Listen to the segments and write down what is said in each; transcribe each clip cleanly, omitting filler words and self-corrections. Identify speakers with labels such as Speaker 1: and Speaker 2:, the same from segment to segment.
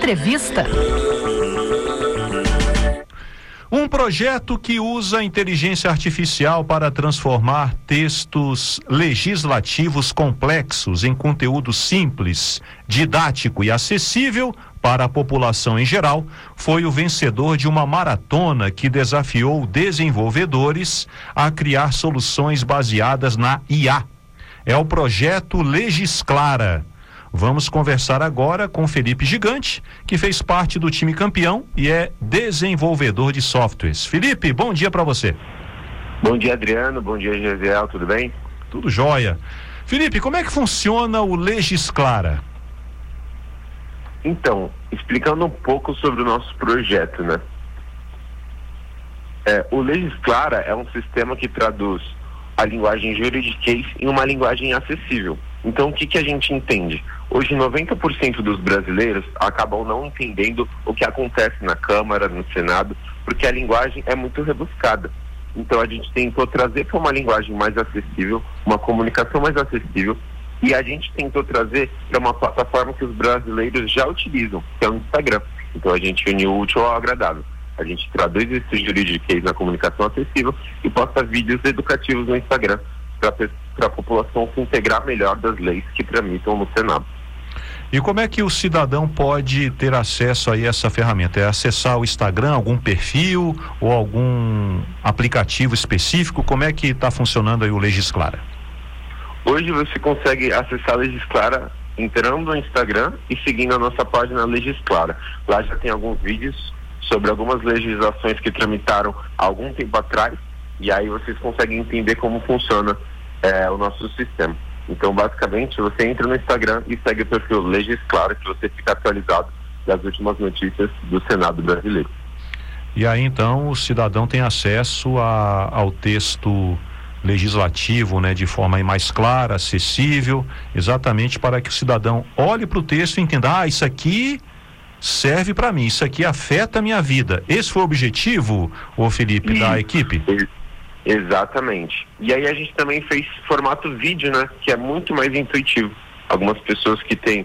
Speaker 1: Entrevista.
Speaker 2: Um projeto que usa inteligência artificial para transformar textos legislativos complexos em conteúdo simples, didático e acessível para a população em geral, foi o vencedor de uma maratona que desafiou desenvolvedores a criar soluções baseadas na IA. É o projeto Legisclara. Vamos conversar agora com Felipe Gigante, que fez parte do time campeão e é desenvolvedor de softwares. Felipe, bom dia para você.
Speaker 3: Bom dia, Adriano. Bom dia, Gesiel. Tudo bem?
Speaker 2: Tudo jóia. Felipe, como é que funciona o Legisclara?
Speaker 3: Então, explicando um pouco sobre o nosso projeto, né? O Legisclara é um sistema que traduz a linguagem juridiquês em uma linguagem acessível. Então, o que a gente entende? Hoje, 90% dos brasileiros acabam não entendendo o que acontece na Câmara, no Senado, porque a linguagem é muito rebuscada. Então, a gente tentou trazer para uma linguagem mais acessível, uma comunicação mais acessível, e a gente tentou trazer para uma plataforma que os brasileiros já utilizam, que é o Instagram. Então, a gente uniu o útil ao agradável. A gente traduz esse juridiquês na comunicação acessível e posta vídeos educativos no Instagram para a população se integrar melhor das leis que tramitam no Senado.
Speaker 2: E como é que o cidadão pode ter acesso a essa ferramenta? É acessar o Instagram, algum perfil ou algum aplicativo específico? Como é que está funcionando aí o Legisclara?
Speaker 3: Hoje você consegue acessar a Legisclara entrando no Instagram e seguindo a nossa página Legisclara. Lá já tem alguns vídeos sobre algumas legislações que tramitaram há algum tempo atrás, e aí vocês conseguem entender como funciona o nosso sistema. Então, basicamente, você entra no Instagram e segue o perfil Legisclara, que você fica atualizado das últimas notícias do Senado brasileiro.
Speaker 2: E aí, então, o cidadão tem acesso ao texto legislativo, né, de forma mais clara, acessível, exatamente para que o cidadão olhe para o texto e entenda, isso aqui serve para mim, isso aqui afeta a minha vida. Esse foi o objetivo, Felipe, da equipe?
Speaker 3: Exatamente. E aí a gente também fez formato vídeo, né? Que é muito mais intuitivo. Algumas pessoas que têm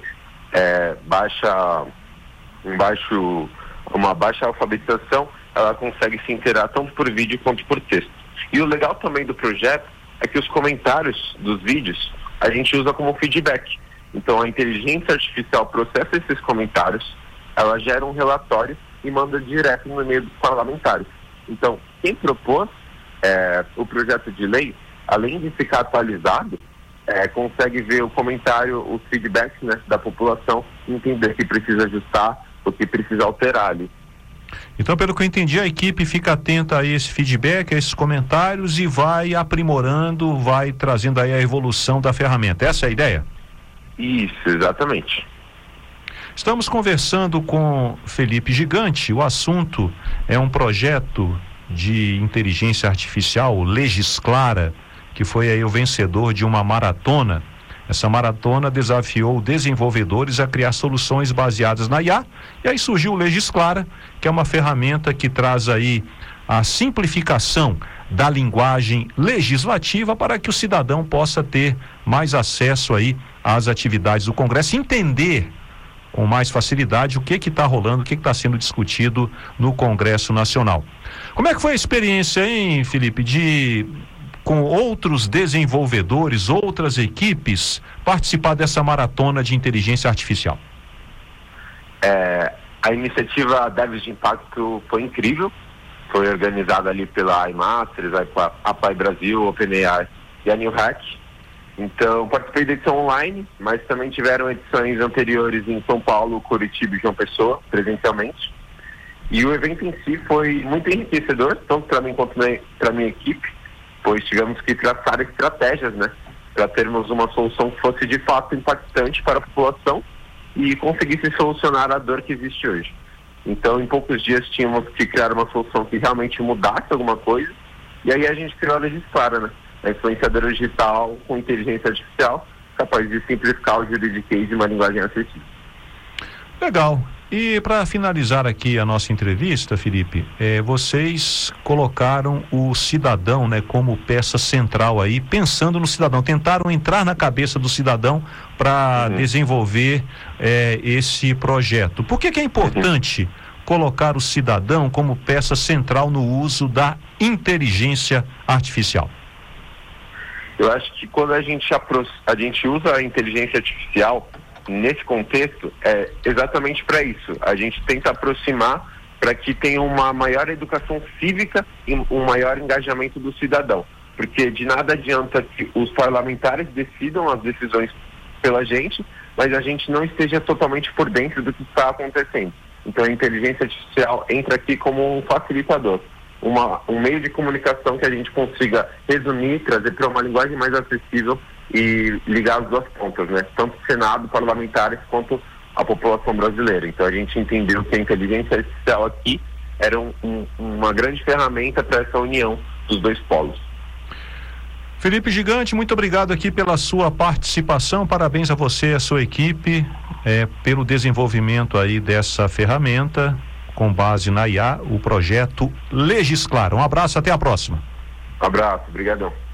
Speaker 3: uma baixa alfabetização, ela consegue se inteirar tanto por vídeo quanto por texto. E o legal também do projeto é que os comentários dos vídeos a gente usa como feedback. Então a inteligência artificial processa esses comentários, ela gera um relatório e manda direto no e-mail dos parlamentares. Então, quem propôs o projeto de lei, além de ficar atualizado, consegue ver o comentário, os feedbacks, né, da população, entender o que precisa ajustar, o que precisa alterar ali.
Speaker 2: Então, pelo que eu entendi, a equipe fica atenta a esse feedback, a esses comentários e vai aprimorando, vai trazendo aí a evolução da ferramenta. Essa é a ideia?
Speaker 3: Isso, exatamente.
Speaker 2: Estamos conversando com Felipe Gigante. O assunto é um projeto de inteligência artificial, Legisclara, que foi aí o vencedor de uma maratona. Essa maratona desafiou desenvolvedores a criar soluções baseadas na IA, e aí surgiu o Legisclara, que é uma ferramenta que traz aí a simplificação da linguagem legislativa para que o cidadão possa ter mais acesso aí às atividades do Congresso, entender com mais facilidade o que está rolando, o que está sendo discutido no Congresso Nacional. Como é que foi a experiência, hein, Felipe, com outros desenvolvedores, outras equipes, participar dessa maratona de inteligência artificial?
Speaker 3: A iniciativa Devs de Impacto foi incrível, foi organizada ali pela iMasters, a Pai Brasil, OpenAI e a New Hack. Então, participei da edição online, mas também tiveram edições anteriores em São Paulo, Curitiba e João Pessoa, presencialmente. E o evento em si foi muito enriquecedor, tanto para mim quanto para a minha equipe, pois tivemos que traçar estratégias, né, para termos uma solução que fosse de fato impactante para a população e conseguisse solucionar a dor que existe hoje. Então, em poucos dias, tínhamos que criar uma solução que realmente mudasse alguma coisa, e aí a gente criou a Legisclara, né? A influenciadora digital com inteligência artificial, capaz de simplificar o juridiquês de uma linguagem acessível.
Speaker 2: Legal. E para finalizar aqui a nossa entrevista, Felipe, vocês colocaram o cidadão, né, como peça central aí, pensando no cidadão, tentaram entrar na cabeça do cidadão para desenvolver esse projeto. Por que é importante colocar o cidadão como peça central no uso da inteligência artificial?
Speaker 3: Eu acho que quando a gente usa a inteligência artificial nesse contexto, é exatamente para isso. A gente tenta aproximar para que tenha uma maior educação cívica e um maior engajamento do cidadão. Porque de nada adianta que os parlamentares decidam as decisões pela gente, mas a gente não esteja totalmente por dentro do que está acontecendo. Então a inteligência artificial entra aqui como um facilitador. Um meio de comunicação que a gente consiga resumir, trazer para uma linguagem mais acessível e ligar as duas pontas, né? Tanto o Senado, parlamentares, quanto a população brasileira. Então a gente entendeu que a inteligência artificial aqui era uma grande ferramenta para essa união dos dois polos.
Speaker 2: Felipe Gigante, muito obrigado aqui pela sua participação, parabéns a você e a sua equipe pelo desenvolvimento aí dessa ferramenta com base na IA, o projeto Legisclara. Um abraço, até a próxima.
Speaker 3: Um abraço, obrigadão.